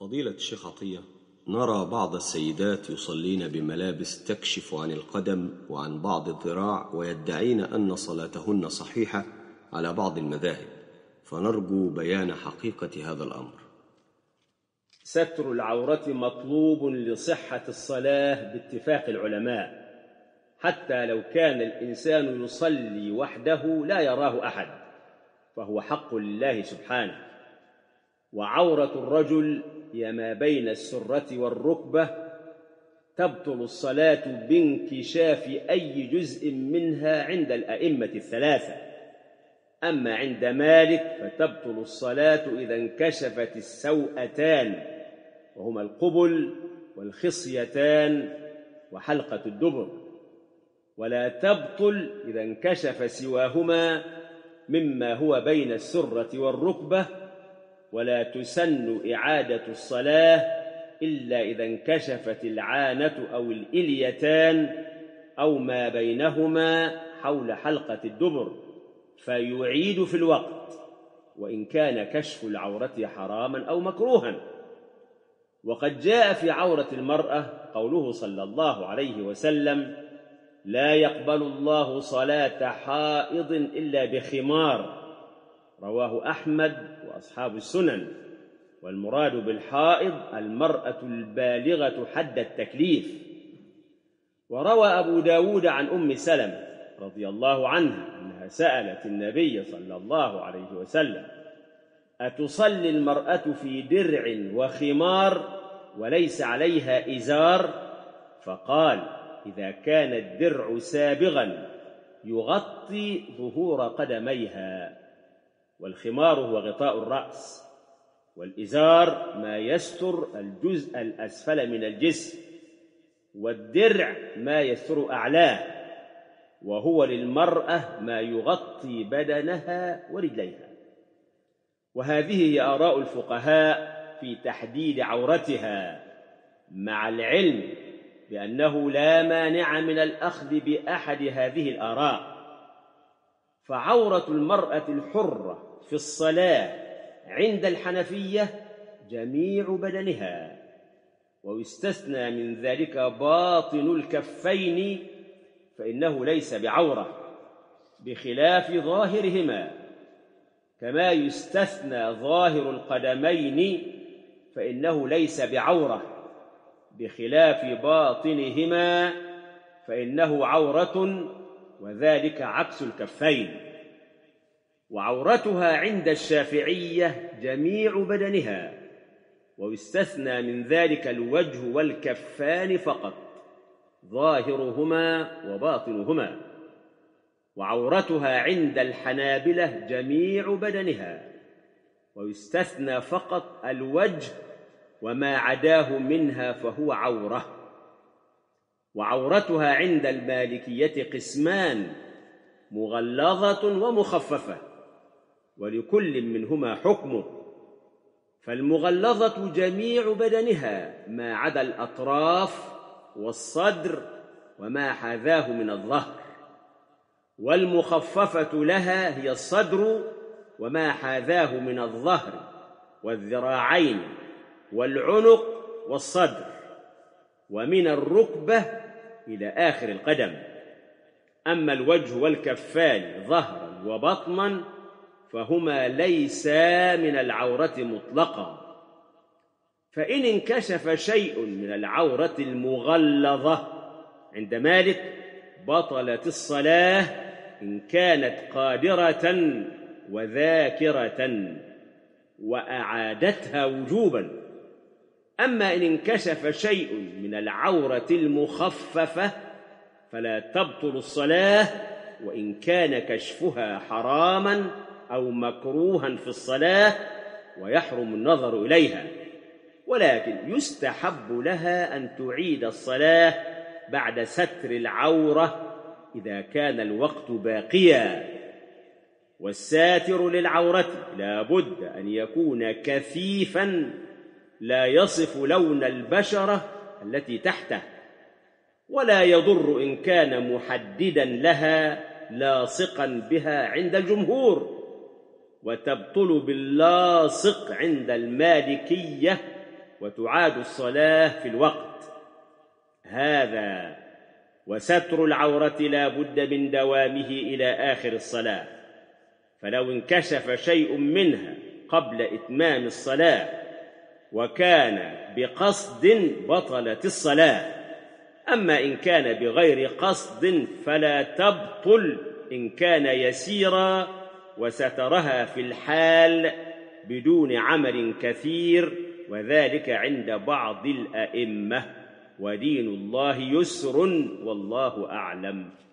فضيلة الشيخ عطية، نرى بعض السيدات يصلين بملابس تكشف عن القدم وعن بعض الذراع ويدعين أن صلاتهن صحيحة على بعض المذاهب، فنرجو بيان حقيقة هذا الأمر. ستر العورة مطلوب لصحة الصلاة باتفاق العلماء، حتى لو كان الإنسان يصلي وحده لا يراه أحد فهو حق لله سبحانه. وعورة الرجل هي ما بين السرة والركبة، تبطل الصلاة بانكشاف أي جزء منها عند الأئمة الثلاثة. أما عند مالك فتبطل الصلاة إذا انكشفت السوأتان، وهما القبل والخصيتان وحلقة الدبر، ولا تبطل إذا انكشف سواهما مما هو بين السرة والركبة، ولا تسن إعادة الصلاة إلا إذا انكشفت العانة أو الإليتان أو ما بينهما حول حلقة الدبر، فيعيد في الوقت وإن كان كشف العورة حراما أو مكروها. وقد جاء في عورة المرأة قوله صلى الله عليه وسلم: لا يقبل الله صلاة حائض إلا بخمار، رواه أحمد وأصحاب السنن. والمراد بالحائض المرأة البالغة حد التكليف. وروى أبو داود عن أم سلمة رضي الله عنها أنها سألت النبي صلى الله عليه وسلم: أتصلي المرأة في درع وخمار وليس عليها إزار؟ فقال: إذا كان الدرع سابغا يغطي ظهور قدميها. والخمار هو غطاء الرأس، والإزار ما يستر الجزء الأسفل من الجسم، والدرع ما يستر أعلاه، وهو للمرأة ما يغطي بدنها ورجليها. وهذه هي آراء الفقهاء في تحديد عورتها، مع العلم بأنه لا مانع من الأخذ بأحد هذه الآراء. فعورة المرأة الحرة في الصلاة عند الحنفية جميع بدنها، ويستثنى من ذلك باطن الكفين فإنه ليس بعورة بخلاف ظاهرهما، كما يستثنى ظاهر القدمين فإنه ليس بعورة بخلاف باطنهما فإنه عورة، وذلك عكس الكفين. وعورتها عند الشافعية جميع بدنها، ويستثنى من ذلك الوجه والكفان فقط، ظاهرهما وباطنهما. وعورتها عند الحنابلة جميع بدنها، ويستثنى فقط الوجه وما عداه منها فهو عورة. وعورتها عند المالكية قسمان: مغلظة ومخففة، ولكل منهما حكمه. فالمغلظة جميع بدنها ما عدا الأطراف والصدر وما حاذاه من الظهر، والمخففة لها هي الصدر وما حاذاه من الظهر والذراعين والعنق والصدر، ومن الركبة إلى آخر القدم. أما الوجه والكفان ظهرا وبطنا فهما ليسا من العورة مطلقا. فإن انكشف شيء من العورة المغلظة عند مالك بطلت الصلاة إن كانت قادرة وذاكرة، وأعادتها وجوبا. أما إن انكشف شيء من العورة المخففة فلا تبطل الصلاة وإن كان كشفها حراما أو مكروها في الصلاة ويحرم النظر إليها، ولكن يستحب لها أن تعيد الصلاة بعد ستر العورة إذا كان الوقت باقيا. والساتر للعورة لا بد أن يكون كثيفا لا يصف لون البشرة التي تحته، ولا يضر إن كان محددا لها لاصقا بها عند الجمهور، وتبطل باللاصق عند المالكية وتعاد الصلاة في الوقت. هذا وستر العورة لا بد من دوامه إلى آخر الصلاة، فلو انكشف شيء منها قبل إتمام الصلاة وكان بقصد بطلت الصلاة، أما إن كان بغير قصد فلا تبطل إن كان يسيرا وسترها في الحال بدون عمل كثير، وذلك عند بعض الأئمة، ودين الله يسر والله أعلم.